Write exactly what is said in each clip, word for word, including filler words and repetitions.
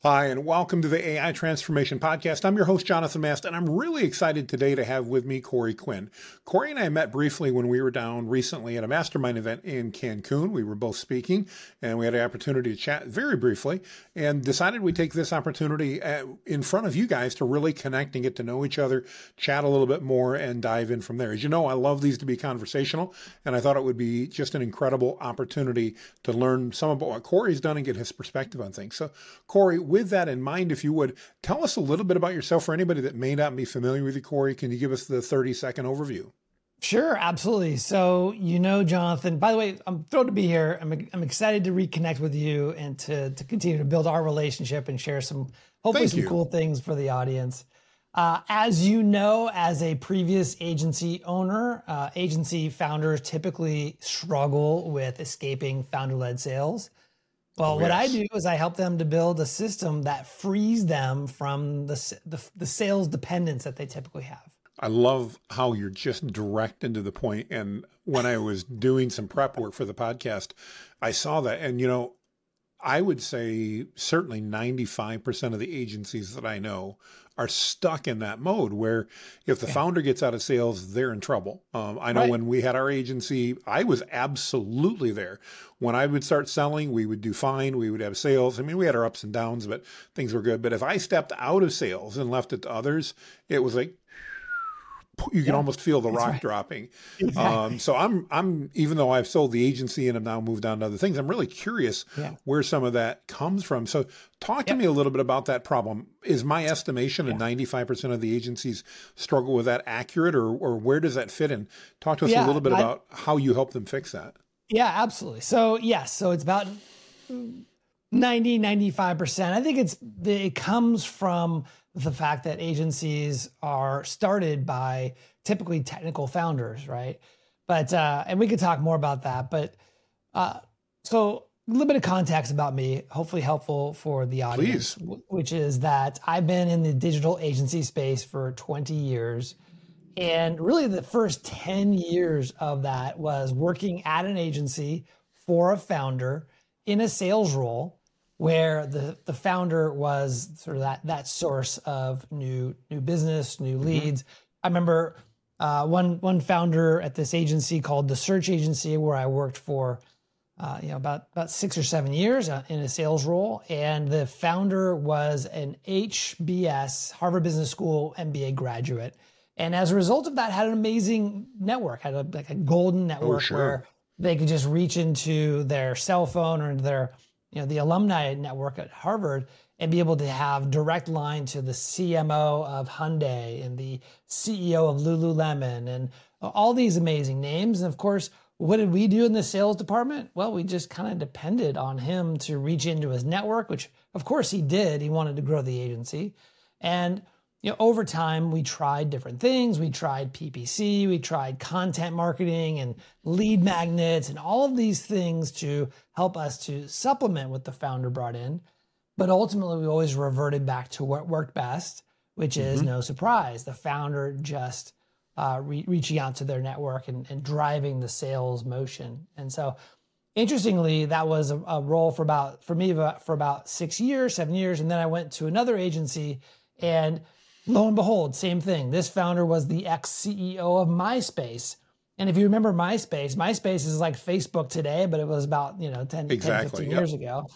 Hi, and welcome to the A I Transformation Podcast. I'm your host, Jonathan Mast, and I'm really excited today to have with me Corey Quinn. Corey and I met briefly when we were down recently at a mastermind event in Cancun. We were both speaking, and we had an opportunity to chat very briefly, and decided we'd take this opportunity at, in front of you guys to really connect and get to know each other, chat a little bit more, and dive in from there. As you know, I love these to be conversational, and I thought it would be just an incredible opportunity to learn some about what Corey's done and get his perspective on things. So, Corey, with that in mind, if you would, tell us a little bit about yourself for anybody that may not be familiar with you, Corey. Can you give us the thirty second overview? Sure, absolutely. So, you know, Jonathan, by the way, I'm thrilled to be here. I'm, I'm excited to reconnect with you and to, to continue to build our relationship and share some, hopefully Thank some you. cool things for the audience. Uh, as you know, as a previous agency owner, uh, agency founders typically struggle with escaping founder-led sales. Well, Oh, what I yes. do is I help them to build a system that frees them from the, the, the sales dependence that they typically have. I love how you're just direct and to the point. And when I was doing some prep work for the podcast, I saw that. And, you know, I would say certainly ninety-five percent of the agencies that I know are stuck in that mode where if the Yeah. founder gets out of sales, they're in trouble. Um, I know Right. when we had our agency, I was absolutely there. When I would start selling, we would do fine. We would have sales. I mean, we had our ups and downs, but things were good. But if I stepped out of sales and left it to others, it was like, you can Yeah, almost feel the that's rock right. dropping. Exactly. Um, so I'm, I'm, even though I've sold the agency and have now moved on to other things, I'm really curious Yeah. where some of that comes from. So talk to Yep. me a little bit about that problem. Is my estimation Yeah. that ninety-five percent of the agencies struggle with that accurate, or, or where does that fit in? Talk to us a Yeah, little bit I- about how you help them fix that. Yeah, absolutely. So yes, so it's about ninety, ninety-five percent. I think it's, it comes from the fact that agencies are started by typically technical founders, right? But, uh, and we could talk more about that, but, uh, so a little bit of context about me, hopefully helpful for the audience, w- which is that I've been in the digital agency space for twenty years. And really the first ten years of that was working at an agency for a founder in a sales role where the, the founder was sort of that, that source of new, new business, new leads. I remember uh, one, one founder at this agency called The Search Agency, where I worked for uh, you know, about, about six or seven years uh, in a sales role. And the founder was an H B S, Harvard Business School M B A graduate. And as a result of that, had an amazing network, had a, like a golden network sure. where they could just reach into their cell phone or into their, you know, the alumni network at Harvard and be able to have direct line to the C M O of Hyundai and the C E O of Lululemon and all these amazing names. And of course, what did we do in the sales department? Well, we just kind of depended on him to reach into his network, which of course he did. He wanted to grow the agency. And you know, over time, we tried different things. We tried P P C, we tried content marketing and lead magnets and all of these things to help us to supplement what the founder brought in. But ultimately, we always reverted back to what worked best, which is no surprise. The founder just uh, re- reaching out to their network and, and driving the sales motion. And so, interestingly, that was a, a role for about, for me, about, for about six years, seven years. And then I went to another agency and lo and behold, same thing. This founder was the ex-C E O of MySpace. And if you remember MySpace, MySpace is like Facebook today, but it was about, you know, ten, Exactly, ten fifteen yep. years ago.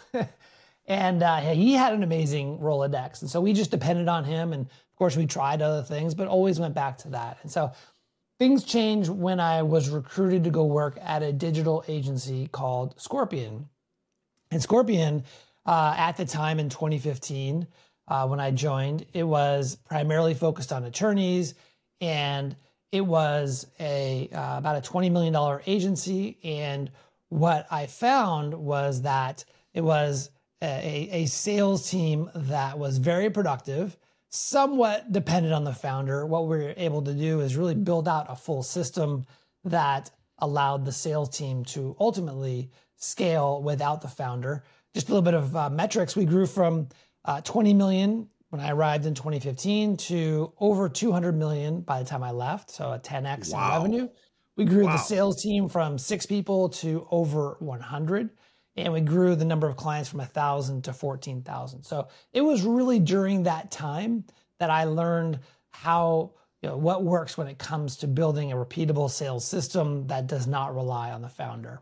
And uh, he had an amazing Rolodex. And so we just depended on him. And of course, we tried other things, but always went back to that. And so things changed when I was recruited to go work at a digital agency called Scorpion. And Scorpion, uh, at the time in twenty fifteen, uh, when I joined, it was primarily focused on attorneys, and it was a uh, about a twenty million dollars agency. And what I found was that it was a, a sales team that was very productive, somewhat dependent on the founder. What we were able to do is really build out a full system that allowed the sales team to ultimately scale without the founder. Just a little bit of uh, metrics. We grew from uh, twenty million when I arrived in twenty fifteen to over two hundred million by the time I left. So a ten X Wow. in revenue. We grew Wow. the sales team from six people to over one hundred. and we grew the number of clients from a thousand to fourteen thousand. So it was really during that time that I learned how, you know, what works when it comes to building a repeatable sales system that does not rely on the founder.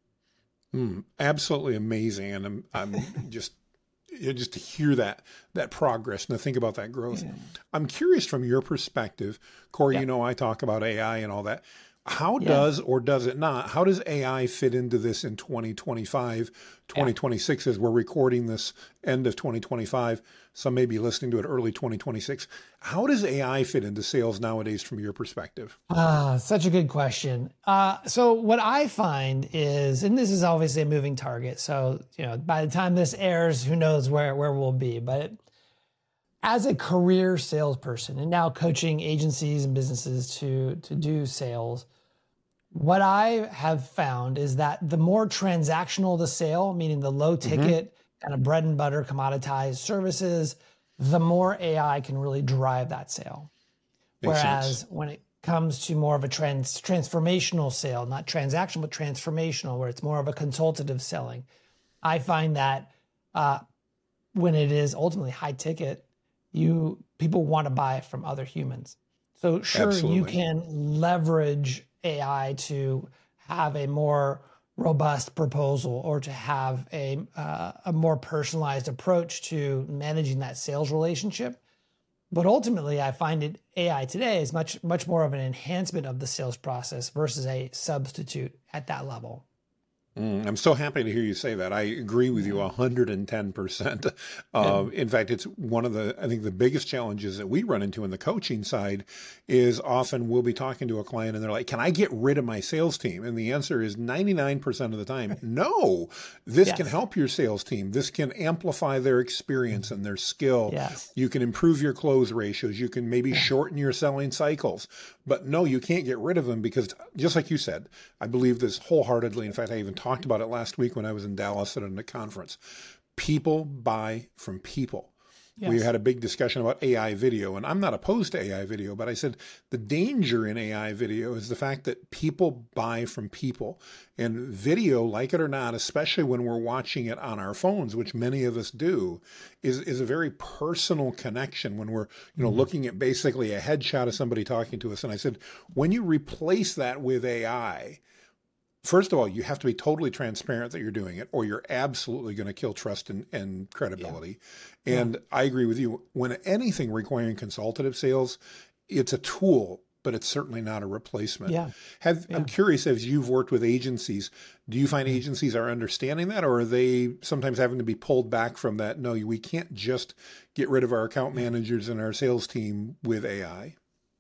Mm, absolutely amazing. And I'm, I'm just, you know, just to hear that, that progress and to think about that growth. Yeah. I'm curious from your perspective, Corey, yeah. you know, I talk about A I and all that. How yeah. does, or does it not, how does A I fit into this in twenty twenty-five, twenty twenty-six, yeah. as we're recording this end of twenty twenty-five, some may be listening to it early twenty twenty-six. How does A I fit into sales nowadays from your perspective? Ah, such a good question. Uh, so what I find is, and this is obviously a moving target, so you know, by the time this airs, who knows where, where we'll be, but it, as a career salesperson and now coaching agencies and businesses to, to do sales, what I have found is that the more transactional the sale, meaning the low ticket, mm-hmm. kind of bread and butter commoditized services, the more A I can really drive that sale. Makes Whereas sense. When it comes to more of a trans, transformational sale, not transactional, but transformational, where it's more of a consultative selling, I find that uh, when it is ultimately high ticket, you people want to buy from other humans. So sure, Absolutely. You can leverage A I to have a more robust proposal or to have a uh, a more personalized approach to managing that sales relationship. But ultimately, I find it A I today is much much more of an enhancement of the sales process versus a substitute at that level. Mm, I'm so happy to hear you say that. I agree with you one hundred ten percent. Uh, in fact, it's one of the, I think the biggest challenges that we run into in the coaching side is often we'll be talking to a client and they're like, can I get rid of my sales team? And the answer is ninety-nine percent of the time, no, this yes. can help your sales team. This can amplify their experience and their skill. Yes. You can improve your close ratios. You can maybe shorten your selling cycles. But no, you can't get rid of them because just like you said, I believe this wholeheartedly. In fact, I even talked about it last week when I was in Dallas at a conference. People buy from people. Yes. We had a big discussion about A I video, and I'm not opposed to A I video, but I said the danger in A I video is the fact that people buy from people. And video, like it or not, especially when we're watching it on our phones, which many of us do, is, is a very personal connection when we're, you know, mm-hmm. looking at basically a headshot of somebody talking to us. And I said, when you replace that with A I, first of all, you have to be totally transparent that you're doing it, or you're absolutely going to kill trust and, and credibility. Yeah. And yeah. I agree with you. When anything requiring consultative sales, it's a tool, but it's certainly not a replacement. Yeah. Have, yeah. I'm curious, as you've worked with agencies, do you find agencies are understanding that, or are they sometimes having to be pulled back from that? No, we can't just get rid of our account managers and our sales team with A I.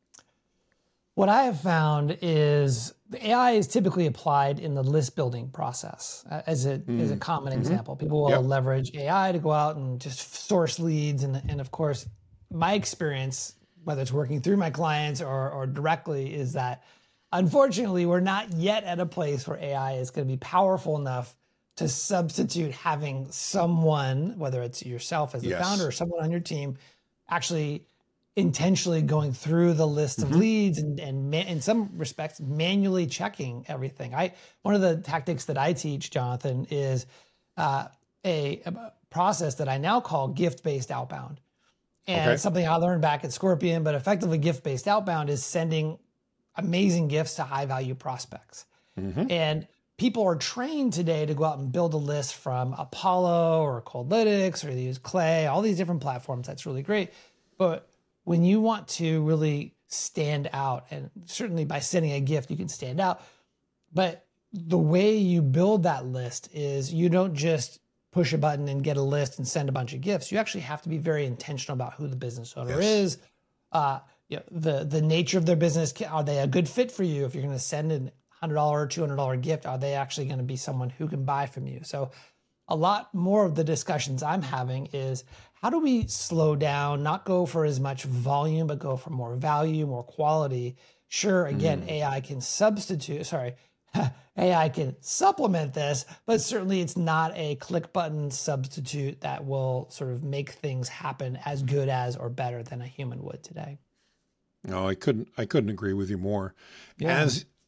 What I have found is the A I is typically applied in the list building process as a, mm. as a common mm-hmm. example. People will yep. leverage A I to go out and just source leads. And, and of course, my experience, whether it's working through my clients or, or directly, is that unfortunately, we're not yet at a place where A I is going to be powerful enough to substitute having someone, whether it's yourself as the yes. founder or someone on your team, actually intentionally going through the list of mm-hmm. leads and, and man, in some respects, manually checking everything. I One of the tactics that I teach, Jonathan, is uh, a, a process that I now call gift-based outbound. And okay. it's something I learned back at Scorpion, but effectively gift-based outbound is sending amazing gifts to high-value prospects. Mm-hmm. And people are trained today to go out and build a list from Apollo or Coldlytics, or they use Clay, all these different platforms. That's really great. But when you want to really stand out, and certainly by sending a gift, you can stand out, but the way you build that list is you don't just push a button and get a list and send a bunch of gifts. You actually have to be very intentional about who the business owner yes. is, uh, you know, the, the nature of their business. Are they a good fit for you? If you're going to send a one hundred dollars or two hundred dollars gift, are they actually going to be someone who can buy from you? So a lot more of the discussions I'm having is, how do we slow down, not go for as much volume, but go for more value, more quality? Sure, again, mm. A I can substitute, sorry, A I can supplement this, but certainly it's not a click button substitute that will sort of make things happen as good as or better than a human would today. No, I couldn't, I couldn't agree with you more. Yeah. As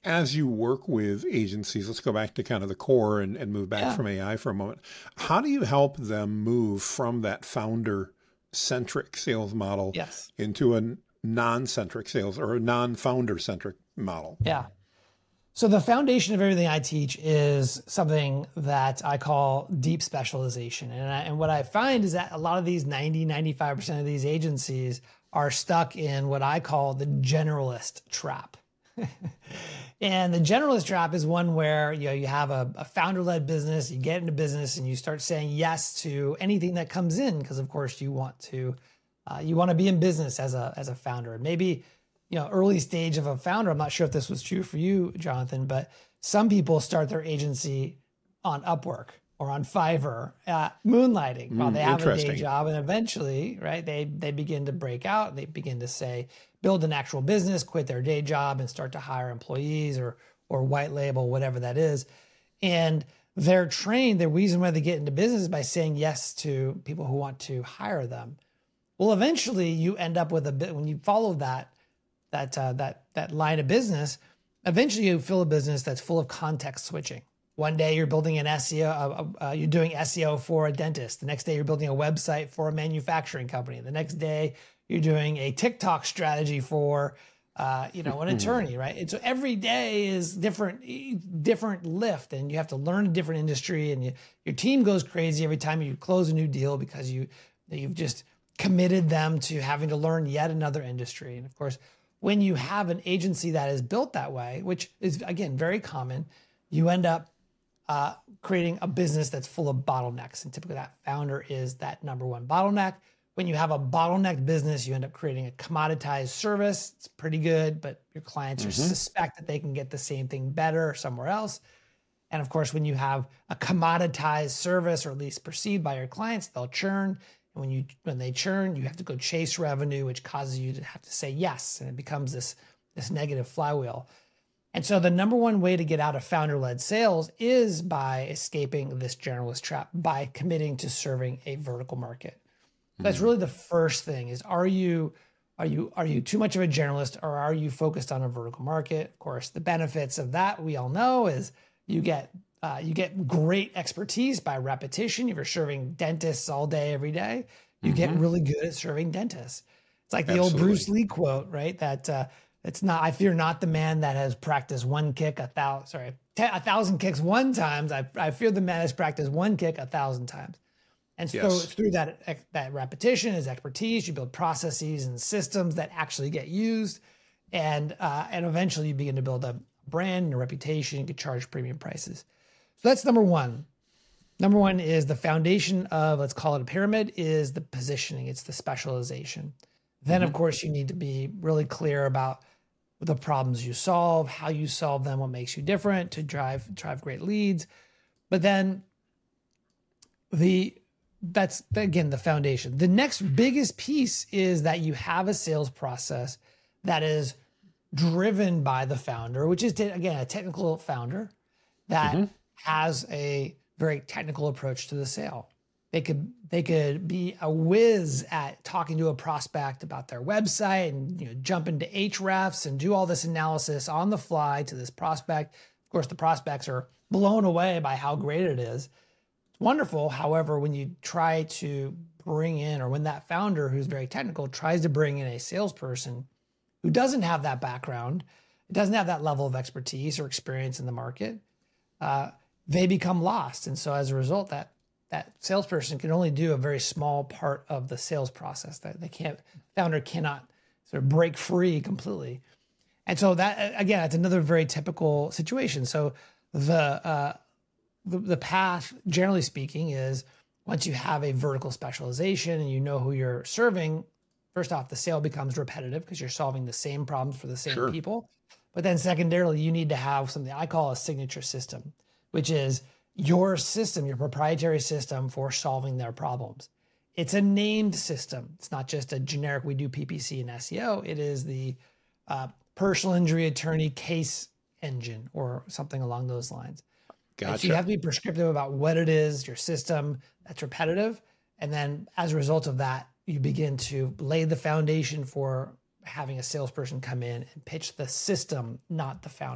as you work with agencies, let's go back to kind of the core and, and move back Yeah. from A I for a moment. How do you help them move from that founder centric sales model Yes. into a non-centric sales or a non-founder centric model? Yeah. So the foundation of everything I teach is something that I call deep specialization. And, I, and what I find is that a lot of these ninety, ninety-five percent of these agencies are stuck in what I call the generalist trap. And the generalist trap is one where you know you have a, a founder-led business, you get into business and you start saying yes to anything that comes in because of course you want to uh, you want to be in business as a as a founder. Maybe you know early stage of a founder. I'm not sure if this was true for you, Jonathan, but some people start their agency on Upwork or on Fiverr, uh, moonlighting while they have a day job, and eventually, right, they they begin to break out. They begin to say, build an actual business, quit their day job, and start to hire employees or or white label, whatever that is. And they're trained. The reason why they get into business is by saying yes to people who want to hire them. Well, eventually, you end up with a bit when you follow that that uh, that that line of business. Eventually, you fill a business that's full of context switching. One day you're building an S E O, uh, uh, you're doing S E O for a dentist. The next day you're building a website for a manufacturing company. The next day you're doing a TikTok strategy for, uh, you know, an attorney, right? And so every day is different, different lift, and you have to learn a different industry. And you, your team goes crazy every time you close a new deal because you you've just committed them to having to learn yet another industry. And of course, when you have an agency that is built that way, which is again very common, you end up Uh, creating a business that's full of bottlenecks. And typically that founder is that number one bottleneck. When you have a bottlenecked business, you end up creating a commoditized service. It's pretty good, but your clients mm-hmm. are suspect that they can get the same thing better somewhere else. And of course, when you have a commoditized service, or at least perceived by your clients, they'll churn. And when you when they churn, you have to go chase revenue, which causes you to have to say yes. And it becomes this, this negative flywheel. And so the number one way to get out of founder-led sales is by escaping this generalist trap, by committing to serving a vertical market. So mm-hmm. that's really the first thing is, are you, are you, are you too much of a generalist, or are you focused on a vertical market? Of course, the benefits of that we all know is you get, uh, you get great expertise by repetition. If you're serving dentists all day, every day, you mm-hmm. get really good at serving dentists. It's like the Absolutely. old Bruce Lee quote, right? That, uh, It's not, I fear not the man that has practiced one kick a thousand, sorry, ten, a thousand kicks one times. I, I fear the man that has practiced one kick a thousand times. And so yes. through that, that repetition is expertise. You build processes and systems that actually get used. And, uh, and eventually you begin to build a brand and a reputation. You can charge premium prices. So that's number one. Number one is the foundation of, let's call it a pyramid, is the positioning. It's the specialization. Then, mm-hmm. of course, you need to be really clear about the problems you solve, how you solve them, what makes you different to drive drive great leads. But then the that's again the foundation. The next biggest piece is that you have a sales process that is driven by the founder, which is again a technical founder that mm-hmm. has a very technical approach to the sale. They could they could be a whiz at talking to a prospect about their website and you know jump into Ahrefs and do all this analysis on the fly to this prospect. Of course, the prospects are blown away by how great it is. It's wonderful. However, when you try to bring in, or when that founder who's very technical tries to bring in a salesperson who doesn't have that background, doesn't have that level of expertise or experience in the market, uh, they become lost. And so as a result, that that salesperson can only do a very small part of the sales process. That they can't, founder cannot sort of break free completely. And so that, again, that's another very typical situation. So the, uh, the, the path, generally speaking, is once you have a vertical specialization and you know who you're serving, first off, the sale becomes repetitive because you're solving the same problems for the same sure. people. But then secondarily, you need to have something I call a signature system, which is your system, your proprietary system for solving their problems. It's a named system. It's not just a generic, we do P P C and S E O. It is the uh, personal injury attorney case engine or something along those lines. Gotcha. And so you have to be prescriptive about what it is, your system that's repetitive. And then as a result of that, you begin to lay the foundation for having a salesperson come in and pitch the system, not the founder.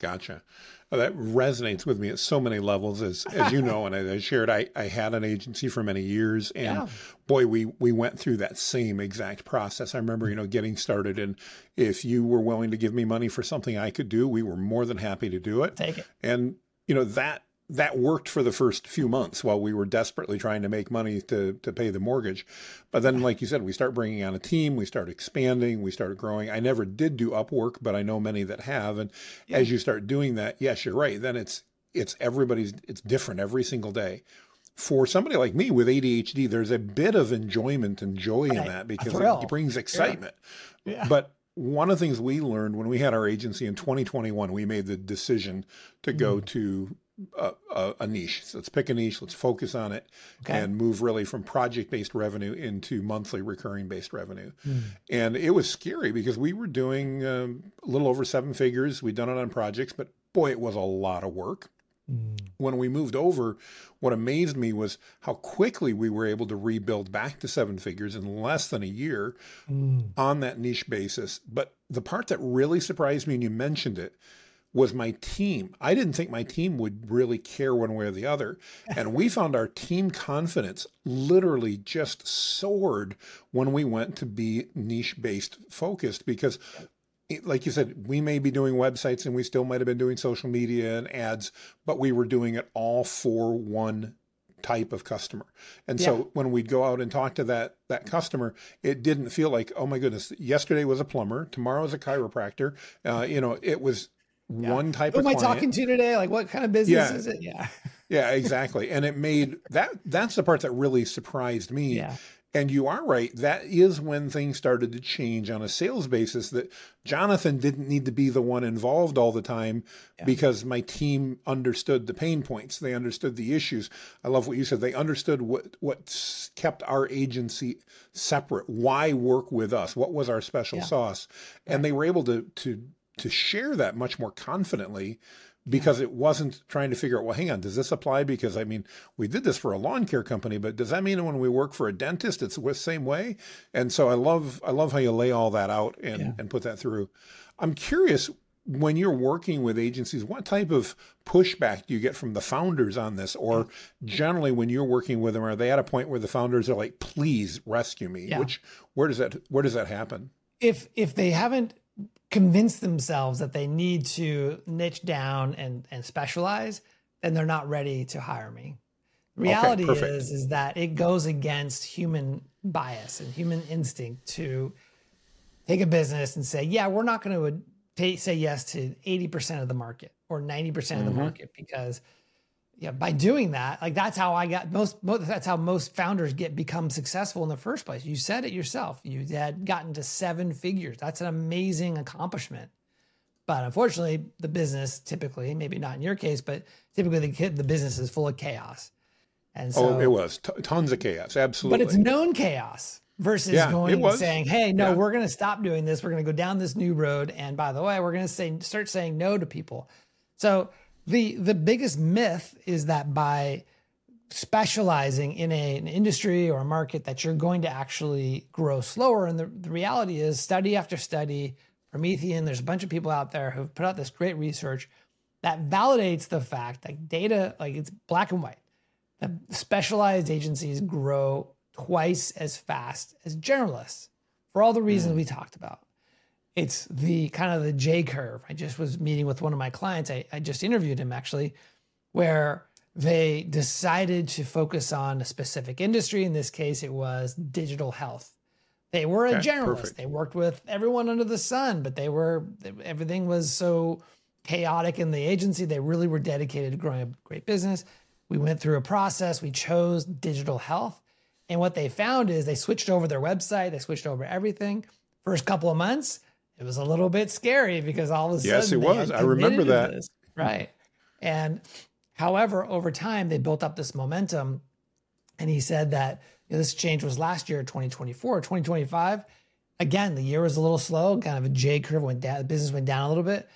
Gotcha. Well, that resonates with me at so many levels, as as you know, and I, I shared. I, I had an agency for many years, and Yeah. boy, we we went through that same exact process. I remember, you know, getting started, and if you were willing to give me money for something I could do, we were more than happy to do it. Take it. And you know that that worked for the first few months while we were desperately trying to make money to to pay the mortgage. But then, like you said, we start bringing on a team, we start expanding, we started growing. I never did do Upwork, but I know many that have. And Yeah. as you start doing that, yes, you're right. Then it's it's everybody's it's different every single day. For somebody like me with A D H D, there's a bit of enjoyment and joy in Right. that A because thrill. it brings excitement. Yeah. But one of the things we learned when we had our agency in twenty twenty-one, we made the decision to go to a, a, a niche. So let's pick a niche, let's focus on it, Okay. and move really from project-based revenue into monthly recurring-based revenue. Mm. And it was scary because we were doing um, a little over seven figures. We'd done it on projects, but boy, it was a lot of work. Mm. When we moved over, what amazed me was how quickly we were able to rebuild back to seven figures in less than a year Mm. on that niche basis. But the part that really surprised me, and you mentioned it, was my team. I didn't think my team would really care one way or the other. And we found our team confidence literally just soared when we went to be niche-based focused because it- like you said, we may be doing websites and we still might have been doing social media and ads, but we were doing it all for one type of customer. And Yeah. so when we'd go out and talk to that that customer, it didn't feel like, oh my goodness, yesterday was a plumber, tomorrow's a chiropractor. Uh, you know, it was Yeah. one type Who of am I client. talking to today? Like, what kind of business Yeah. is it? Yeah. Yeah, exactly. And it made that that's the part that really surprised me. Yeah. And you are right. That is when things started to change on a sales basis, that Jonathan didn't need to be the one involved all the time Yeah. because my team understood the pain points. They understood the issues. I love what you said. They understood what, what s- kept our agency separate. Why work with us? What was our special Yeah. sauce? And they were able to, to, to share that much more confidently because it wasn't trying to figure out, well, hang on, does this apply? Because I mean, we did this for a lawn care company, but does that mean when we work for a dentist, it's the same way? And so I love, I love how you lay all that out and, Yeah. and put that through. I'm curious, when you're working with agencies, what type of pushback do you get from the founders on this? Or generally when you're working with them, are they at a point where the founders are like, please rescue me? Yeah. Which, where does that, where does that happen? If if they haven't convinced themselves that they need to niche down and and specialize, then they're not ready to hire me. Reality perfect. is is that it goes against human bias and human instinct to take a business and say, yeah, we're not going to pay, say yes to eighty percent of the market or ninety percent of the Mhm. market because yeah, by doing that, like that's how I got most, most, that's how most founders get become successful in the first place. You said it yourself. You had gotten to seven figures. That's an amazing accomplishment. But unfortunately, the business typically, maybe not in your case, but typically the kid, the business is full of chaos. And so Oh, it was T- tons of chaos. Absolutely. but it's known chaos versus Yeah, going it and was. saying, hey, no, Yeah. we're going to stop doing this. We're going to go down this new road. And by the way, we're going to say, start saying no to people. So the, the biggest myth is that by specializing in a, an industry or a market that you're going to actually grow slower. And the, the reality is study after study, Promethean, there's a bunch of people out there who've put out this great research that validates the fact that data, like it's black and white, that specialized agencies grow twice as fast as generalists for all the reasons we talked about. It's the kind of the J curve. I just was meeting with one of my clients. I, I just interviewed him actually, where they decided to focus on a specific industry. In this case, it was digital health. They were a Okay, generalist. perfect. They worked with everyone under the sun, but they were, everything was so chaotic in the agency. They really were dedicated to growing a great business. We went through a process. We chose digital health. And what they found is they switched over their website. They switched over everything. First couple of months, it was a little bit scary because all of a Yes, sudden it they was. had I remember committed to that. this. Right. And however, over time, they built up this momentum. And he said that you know, this change was last year, twenty twenty-four, twenty twenty-five. Again, the year was a little slow, kind of a J curve went down. The business went down a little bit.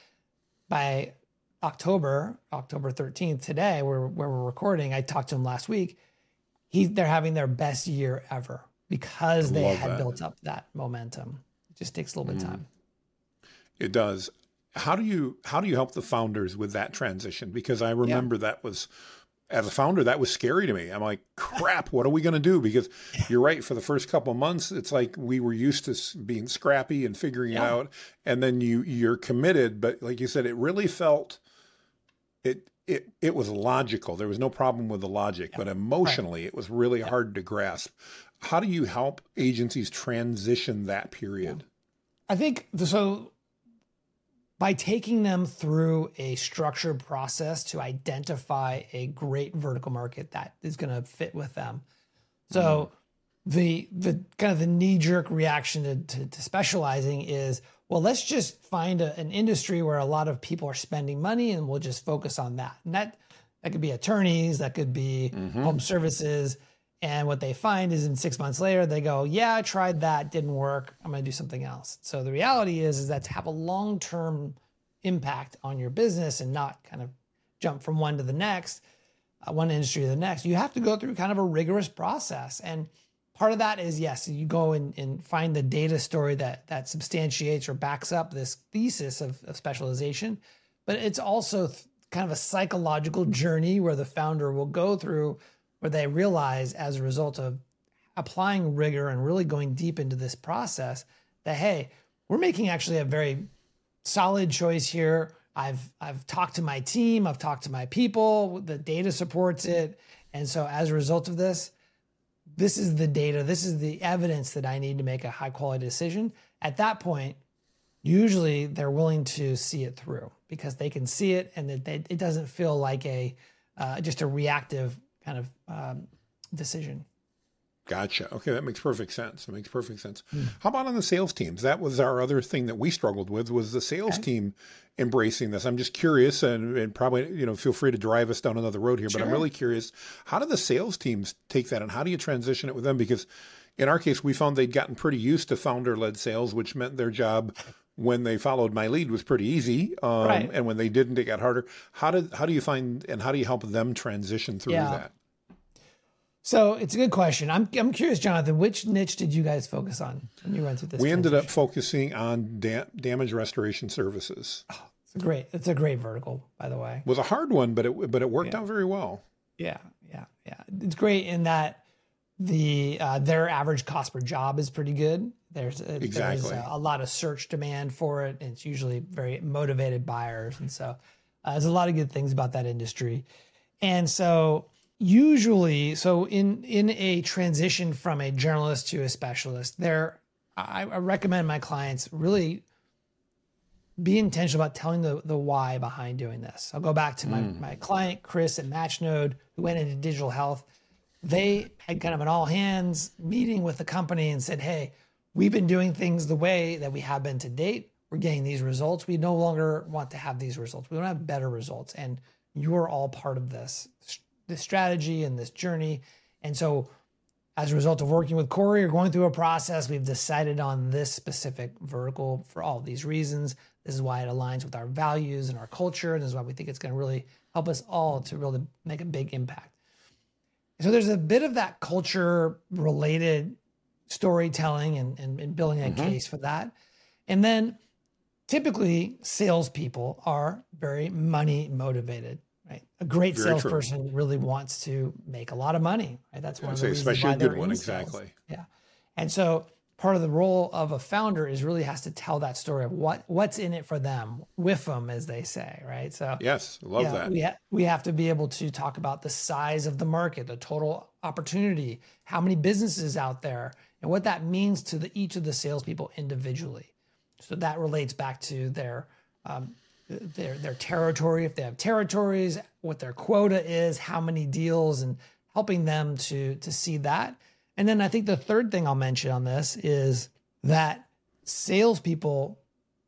By October, October thirteenth, today, where, where we're recording, I talked to him last week. He, they're having their best year ever because they Love had that. built up that momentum. It just takes a little bit of time. It does. how do you how do you help the founders with that transition? Because I remember yeah. that was, as a founder, that was scary to me. I'm like, crap, what are we going to do? Because you're right, for the first couple of months, it's like we were used to being scrappy and figuring yeah. it out. And then you, you're committed. But like you said, it really felt, it it it was logical. There was no problem with the logic, yeah. but emotionally, right. it was really yeah. hard to grasp. How do you help agencies transition that period? I think, so by taking them through a structured process to identify a great vertical market that is going to fit with them. So mm. the the kind of the knee-jerk reaction to, to, to specializing is, well, let's just find a, an industry where a lot of people are spending money and we'll just focus on that. And that, that could be attorneys, that could be mm-hmm. home services. And what they find is in six months later, they go, yeah, I tried that, didn't work. I'm going to do something else. So the reality is, is that to have a long-term impact on your business and not kind of jump from one to the next, uh, one industry to the next, you have to go through kind of a rigorous process. And part of that is, yes, you go and, and find the data story that that substantiates or backs up this thesis of, of specialization. But it's also th- kind of a psychological journey where the founder will go through, where they realize as a result of applying rigor and really going deep into this process that, hey, we're making actually a very solid choice here. I've I've talked to my team, I've talked to my people, the data supports it. And so as a result of this, this is the data, this is the evidence that I need to make a high quality decision. At that point, usually they're willing to see it through because they can see it and it, it doesn't feel like a uh, just a reactive kind of um, decision. Gotcha. Okay, that makes perfect sense. That makes perfect sense. Mm. How about on the sales teams? That was our other thing that we struggled with, was the sales okay. team embracing this. I'm just curious, and, and probably, you know, feel free to drive us down another road here, sure. but I'm really curious, how do the sales teams take that and how do you transition it with them? Because in our case, we found they'd gotten pretty used to founder-led sales, which meant their job when they followed my lead was pretty easy. Um, right. And when they didn't, it got harder. How did, how do you find, and how do you help them transition through yeah. that? So it's a good question. I'm I'm curious, Jonathan, which niche did you guys focus on when you went through this? We transition? ended up focusing on da- damage restoration services. Oh, it's a great, it's a great vertical, by the way. It was a hard one, but it but it worked yeah. out very well. Yeah, yeah, yeah. It's great in that the uh, their average cost per job is pretty good. There's a, exactly there's a, a lot of search demand for it, and it's usually very motivated buyers, and so uh, there's a lot of good things about that industry, and so. Usually, so in, in a transition from a generalist to a specialist, there, I, I recommend my clients really be intentional about telling the, the why behind doing this. I'll go back to my, mm. my client, Chris at MatchNode, who went into digital health. They had kind of an all hands meeting with the company and said, hey, we've been doing things the way that we have been to date. We're getting these results. We no longer want to have these results. We want to have better results. And you're all part of this. this strategy and this journey. And so as a result of working with Corey or going through a process, we've decided on this specific vertical for all of these reasons. This is why it aligns with our values and our culture. And this is why we think it's going to really help us all to really make a big impact. So there's a bit of that culture related storytelling and, and, and building a mm-hmm. case for that. And then typically salespeople are very money motivated. Right. A great Very salesperson true. really wants to make a lot of money. Right. That's one of the reasons especially why a good they're one. in Exactly. Sales. Yeah. And so part of the role of a founder is really has to tell that story of what what's in it for them, with them, as they say. Right. So yes, love yeah, that. We ha- we have to be able to talk about the size of the market, the total opportunity, how many businesses out there, and what that means to the, each of the salespeople individually. So that relates back to their um, their their territory, if they have territories, what their quota is, how many deals, and helping them to to see that. And then I think the third thing I'll mention on this is that salespeople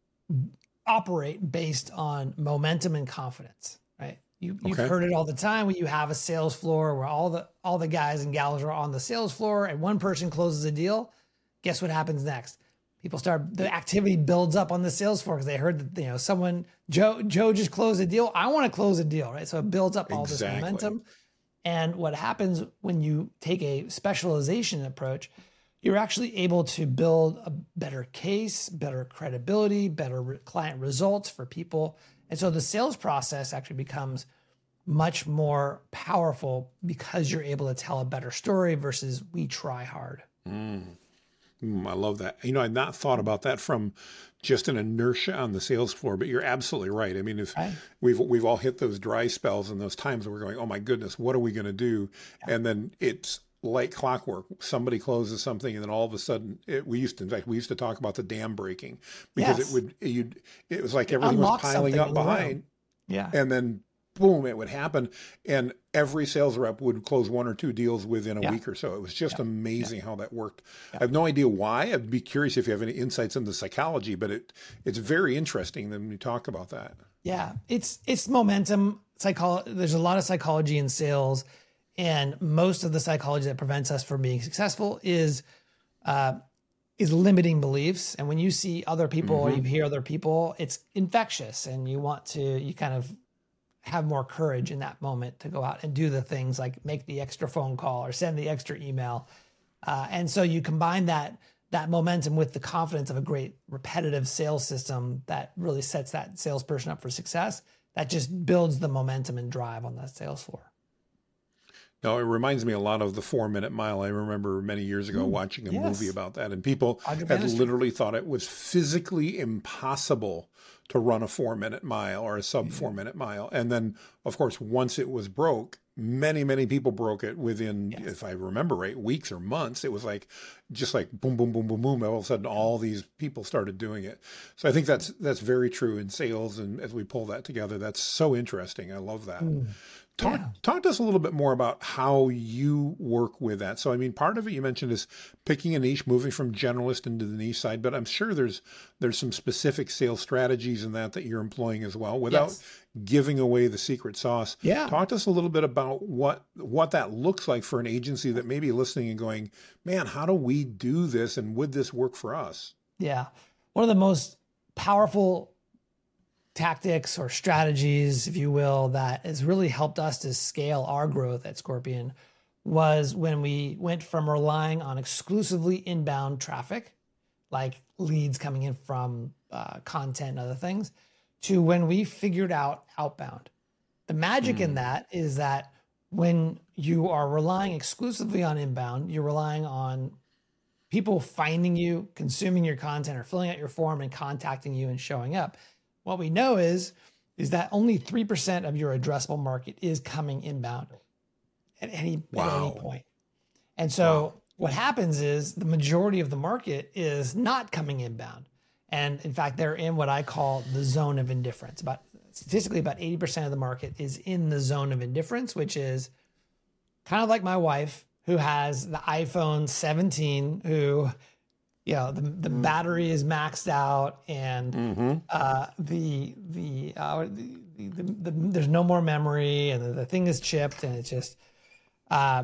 operate based on momentum and confidence, right? You, you've okay. heard it all the time when you have a sales floor where all the all the guys and gals are on the sales floor and one person closes a deal. Guess what happens next? People start, the activity builds up on the sales floor because they heard that, you know, someone, Joe, Joe just closed a deal. I want to close a deal, right? So it builds up all exactly. this momentum. And what happens when you take a specialization approach, you're actually able to build a better case, better credibility, better re- client results for people. And so the sales process actually becomes much more powerful because you're able to tell a better story versus we try hard. Mm. Mm, I love that. You know, I've not thought about that from just an inertia on the sales floor, but you're absolutely right. I mean, if Right. we've we've all hit those dry spells and those times where we're going, oh my goodness, what are we going to do? Yeah. And then it's like clockwork. Somebody closes something, and then all of a sudden, it, we used to, in fact, we used to talk about the dam breaking because Yes. it would, you, it was like It everything was unlocks piling something up in the room. behind, Yeah. and then boom, it would happen. And every sales rep would close one or two deals within a Yeah. week or so. It was just Yeah. amazing how that worked. Yeah. I have no idea why. I'd be curious if you have any insights into psychology, but it it's very interesting when you talk about that. Yeah, it's it's momentum psychology. There's a lot of psychology in sales, and most of the psychology that prevents us from being successful is uh, is limiting beliefs. And when you see other people or you hear other people, it's infectious, and you want to you kind of have more courage in that moment to go out and do the things like make the extra phone call or send the extra email. Uh, and so you combine that that momentum with the confidence of a great repetitive sales system that really sets that salesperson up for success. That just builds the momentum and drive on that sales floor. No, it reminds me a lot of the Four Minute Mile. I remember many years ago Mm, watching a yes. movie about that, and people Audra had Bannister. literally thought it was physically impossible to run a four minute mile or a sub four minute mile. And then, of course, once it was broke, many, many people broke it within, Yes. if I remember right, weeks or months. It was like, just like boom, boom, boom, boom, boom. All of a sudden, all these people started doing it. So I think that's that's very true in sales. And as we pull that together, that's so interesting. I love that. Mm, Talk, yeah. talk to us a little bit more about how you work with that. So, I mean, part of it you mentioned is picking a niche, moving from generalist into the niche side, but I'm sure there's there's some specific sales strategies in that that you're employing as well without Yes. giving away the secret sauce. Yeah. Talk to us a little bit about what what that looks like for an agency that may be listening and going, man, how do we do this? And would this work for us? Yeah. One of the most powerful tactics or strategies, if you will, that has really helped us to scale our growth at Scorpion was when we went from relying on exclusively inbound traffic, like leads coming in from uh, content and other things, to when we figured out outbound. The magic in that is that when you are relying exclusively on inbound, you're relying on people finding you, consuming your content, or filling out your form and contacting you and showing up. What we know is, is that only three percent of your addressable market is coming inbound at any, at any Wow. point. And so Wow. what happens is the majority of the market is not coming inbound. And in fact, they're in what I call the zone of indifference. About statistically, about eighty percent of the market is in the zone of indifference, which is kind of like my wife who has the iPhone seventeen, who, you know, the, the battery is maxed out and Mm-hmm. uh, the, the, uh, the, the, the, there's no more memory and the, the thing is chipped and it's just, uh,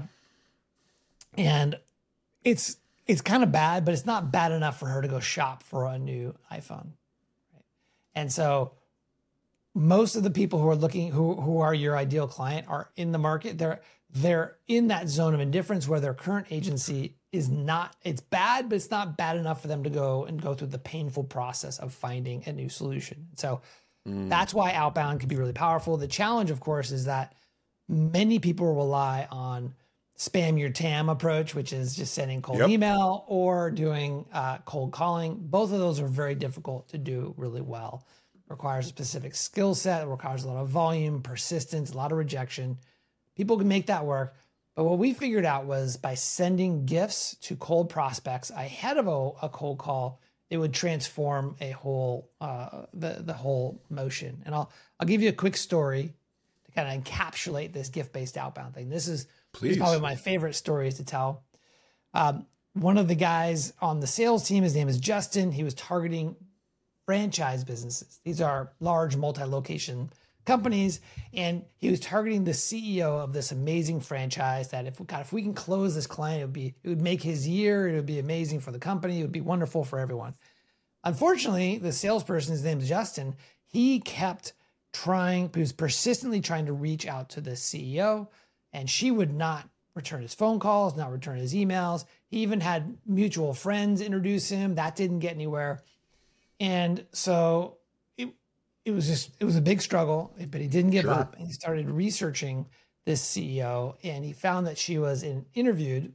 and it's, it's kind of bad, but it's not bad enough for her to go shop for a new iPhone. Right? And so most of the people who are looking, who, who are your ideal client are in the market. They're, they're in that zone of indifference where their current agency is not, it's bad, but it's not bad enough for them to go and go through the painful process of finding a new solution. So that's why outbound can be really powerful. The challenge, of course, is that many people rely on spam your T A M approach, which is just sending cold Yep. email or doing uh, cold calling. Both of those are very difficult to do really well. Requires a specific skill set, requires a lot of volume, persistence, a lot of rejection. People can make that work. But what we figured out was by sending gifts to cold prospects ahead of a, a cold call, it would transform a whole uh, the the whole motion. And I'll I'll give you a quick story to kind of encapsulate this gift-based outbound thing. This is, this Please. is probably my favorite stories to tell. Um, one of the guys on the sales team, his name is Justin. He was targeting franchise businesses. These are large multi-location companies, and he was targeting the C E O of this amazing franchise that if we God, if we can close this client, it would be it would make his year. It would be amazing for the company. It would be wonderful for everyone. Unfortunately, the salesperson, his name is Justin, he kept trying, he was persistently trying to reach out to the C E O, and she would not return his phone calls, not return his emails. He even had mutual friends introduce him. That didn't get anywhere. And so it, it was just, it was a big struggle, but he didn't give Sure. up. And he started researching this C E O, and he found that she was in, interviewed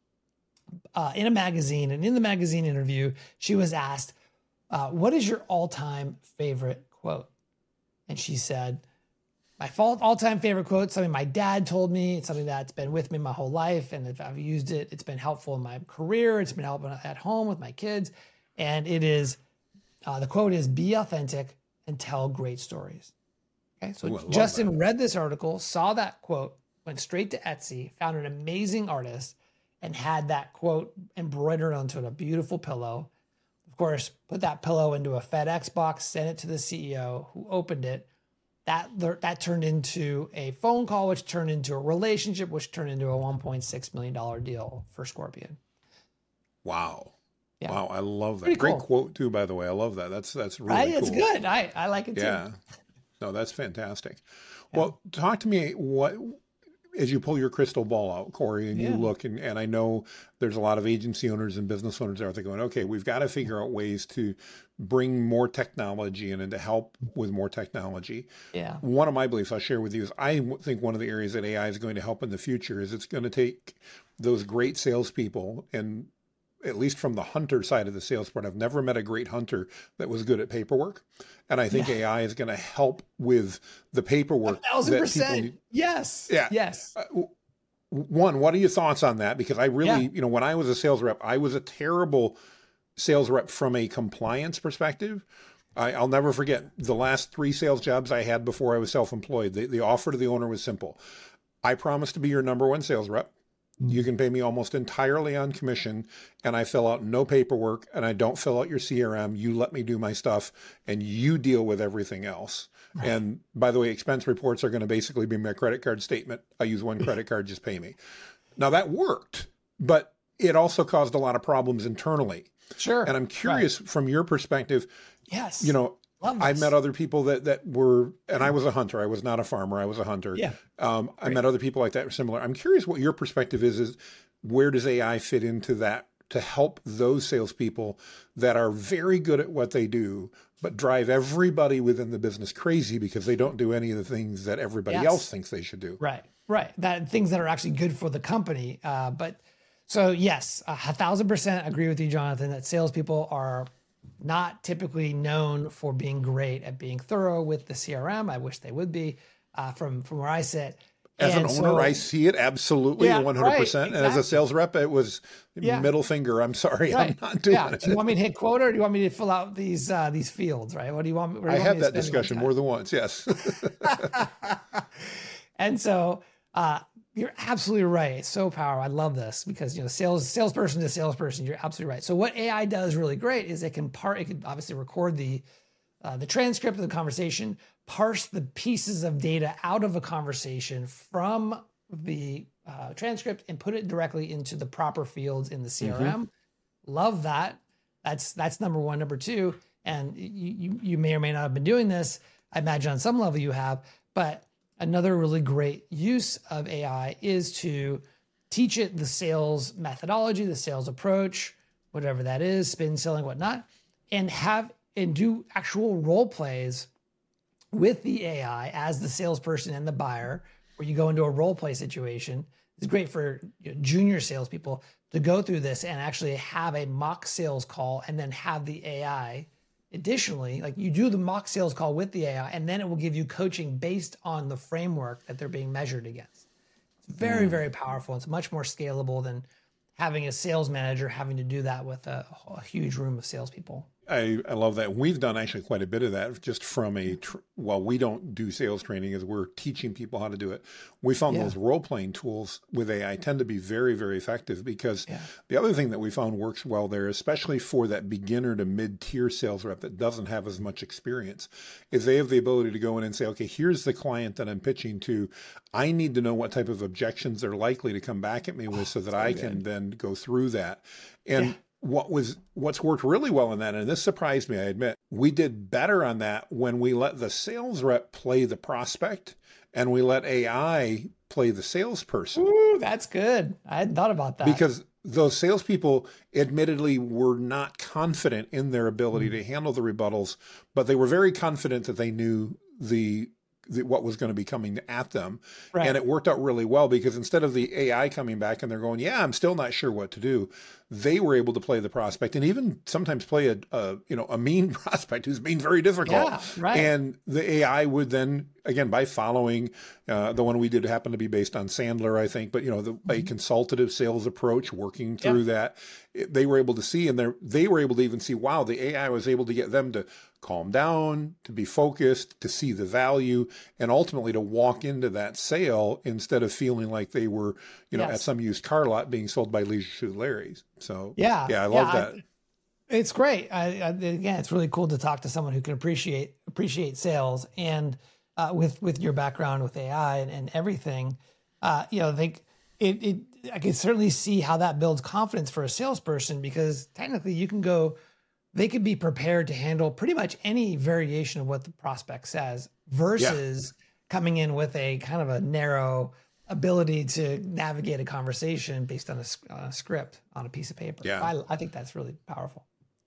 uh, in a magazine. And in the magazine interview, she was asked, uh, what is your all-time favorite quote? And she said, my all-time favorite quote, something my dad told me. It's something that's been with me my whole life. And if I've used it, it's been helpful in my career. It's been helpful at home with my kids. And it is, uh, the quote is, be authentic and tell great stories. Okay, so Ooh, I love Justin that. read this article, saw that quote, went straight to Etsy, found an amazing artist, and had that quote embroidered onto a beautiful pillow. Of course, put that pillow into a FedEx box, sent it to the C E O, who opened it. That, that turned into a phone call, which turned into a relationship, which turned into a one point six million dollars deal for Scorpion. Wow. Yeah. Wow. I love that. Pretty Great cool. quote too, by the way. I love that. That's, that's really Right? cool. It's good. I, I like it too. Yeah. No, that's fantastic. Well, talk to me what, as you pull your crystal ball out, Corey, and you Yeah. look, and, and I know there's a lot of agency owners and business owners out there going, okay, we've got to figure out ways to bring more technology in and to help with more technology. Yeah. One of my beliefs I'll share with you is I think one of the areas that A I is going to help in the future is it's going to take those great salespeople, and at least from the hunter side of the sales part, I've never met a great hunter that was good at paperwork. And I think Yeah. A I is going to help with the paperwork. A thousand that percent. people need. Yes. Yeah. Yes. Uh, w- One, what are your thoughts on that? Because I really, Yeah. you know, when I was a sales rep, I was a terrible sales rep from a compliance perspective. I, I'll never forget the last three sales jobs I had before I was self-employed. The, the offer to the owner was simple. I promise to be your number one sales rep. You can pay me almost entirely on commission, and I fill out no paperwork, and I don't fill out your C R M. You let me do my stuff, and you deal with everything else. Right. And by the way, expense reports are going to basically be my credit card statement. I use one credit card, just pay me. Now that worked, but it also caused a lot of problems internally. Sure. And I'm curious right. from your perspective, yes, you know, Love I this. met other people that, that were, and I was a hunter. I was not a farmer. I was a hunter. Yeah. Um, I met other people like that were similar. I'm curious what your perspective is, is where does A I fit into that to help those salespeople that are very good at what they do, but drive everybody within the business crazy because they don't do any of the things that everybody Yes. else thinks they should do. Right. Right. That things that are actually good for the company. Uh, but so yes, a thousand percent agree with you, Jonathan, that salespeople are not typically known for being great at being thorough with the C R M. I wish they would be uh, from, from where I sit. As And an so- owner, I see it absolutely Yeah, one hundred percent. right, And as a exactly. sales rep, it was Yeah. middle finger. I'm sorry, Right. I'm not doing yeah. it. Do you want me to hit quota, or do you want me to fill out these uh, these fields? Right. What do you want? Where do you I want had me to that spend my discussion time? more than once. Yes. And so uh, you're absolutely right. It's so powerful. I love this because, you know, sales salesperson to salesperson, you're absolutely right. So what A I does really great is it can part, it can obviously record the uh, the transcript of the conversation, parse the pieces of data out of a conversation from the uh, transcript and put it directly into the proper fields in the C R M. Love that. That's that's number one. Number two, and you, you you may or may not have been doing this. I imagine on some level you have, but another really great use of A I is to teach it the sales methodology, the sales approach, whatever that is, spin selling, whatnot, and have and do actual role plays with the A I as the salesperson and the buyer, where you go into a role play situation. It's great for you know, junior salespeople to go through this and actually have a mock sales call and then have the A I. Additionally, like you do the mock sales call with the A I, and then it will give you coaching based on the framework that they're being measured against. It's very, very powerful. It's much more scalable than having a sales manager having to do that with a, a huge room of salespeople. I, I love that. We've done actually quite a bit of that just from a, tr- well, we don't do sales training as we're teaching people how to do it. We found Yeah. those role-playing tools with A I tend to be very, very effective because Yeah. the other thing that we found works well there, especially for that beginner to mid-tier sales rep that doesn't have as much experience, is they have the ability to go in and say, okay, here's the client that I'm pitching to. I need to know what type of objections they're likely to come back at me with so that I can then go through that. And Yeah. what was what's worked really well in that, and this surprised me, I admit, we did better on that when we let the sales rep play the prospect and we let A I play the salesperson. Ooh, that's good. I hadn't thought about that. Because those salespeople admittedly were not confident in their ability to handle the rebuttals, but they were very confident that they knew the, the what was going to be coming at them. Right. And it worked out really well because instead of the A I coming back and they're going, yeah, I'm still not sure what to do, they were able to play the prospect and even sometimes play a, a you know, a mean prospect who's being very difficult. Yeah, right. And the A I would then, again, by following uh, the one we did happen to be based on Sandler, I think, but you know, the, a consultative sales approach, working through Yeah. that, it, they were able to see, and they they were able to even see, wow, the A I was able to get them to calm down, to be focused, to see the value, and ultimately to walk into that sale instead of feeling like they were, you know, Yes. at some used car lot being sold by Leisure Suit Larry's. So Yeah. yeah, I love Yeah, that. I- It's great. I, I, again, it's really cool to talk to someone who can appreciate appreciate sales, and uh, with with your background with A I and, and everything, uh, you know, I think it, it. I can certainly see how that builds confidence for a salesperson, because technically you can go, they could be prepared to handle pretty much any variation of what the prospect says, versus coming in with a kind of a narrow ability to navigate a conversation based on a, s- on a script on a piece of paper. Yeah. I, I think that's really powerful.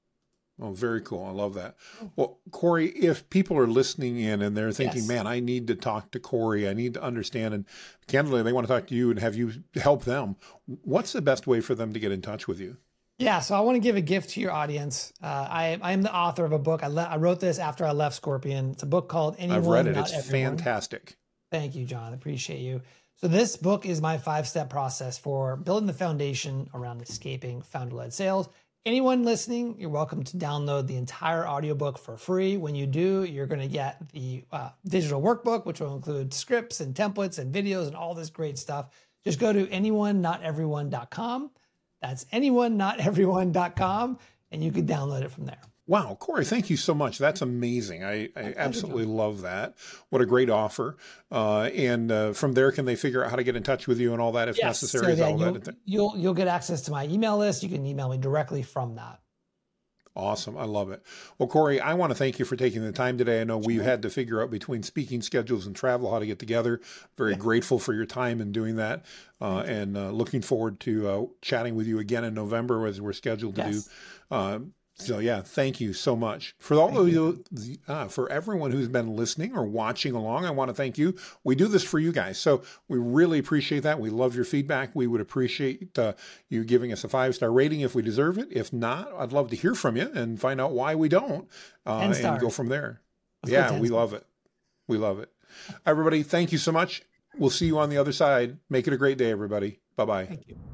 Oh, very cool. I love that. Well, Corey, if people are listening in and they're thinking, Yes. man, I need to talk to Corey, I need to understand, and candidly, they want to talk to you and have you help them, what's the best way for them to get in touch with you? Yeah, so I want to give a gift to your audience. Uh, I, I am the author of a book. I, le- I wrote this after I left Scorpion. It's a book called Anyone, I've read it. Not It's Everyone. fantastic. Thank you, John. I appreciate you. So this book is my five-step process for building the foundation around escaping founder-led sales. Anyone listening, you're welcome to download the entire audiobook for free. When you do, you're going to get the uh, digital workbook, which will include scripts and templates and videos and all this great stuff. Just go to anyone not everyone dot com. That's anyone not everyone dot com, and you can download it from there. Wow, Corey, thank you so much. That's amazing. I, I absolutely love that. What a great offer. Uh, and uh, from there, can they figure out how to get in touch with you and all that if necessary? So, Is yeah, all you'll, that? you'll, you'll get access to my email list. You can email me directly from that. Awesome. I love it. Well, Corey, I want to thank you for taking the time today. I know we had to figure out between speaking schedules and travel how to get together. Very grateful for your time in doing that, uh, and uh, looking forward to uh, chatting with you again in November as we're scheduled to Yes. do. Uh, so yeah, thank you so much for all of you. Uh, for everyone who's been listening or watching along, I want to thank you. We do this for you guys, so we really appreciate that. We love your feedback. We would appreciate uh, you giving us a five star rating if we deserve it. If not, I'd love to hear from you and find out why we don't, uh, and stars. go from there. Let's go yeah, ten we stars. love it. We love it. Everybody, thank you so much. We'll see you on the other side. Make it a great day, everybody. Bye bye. Thank you.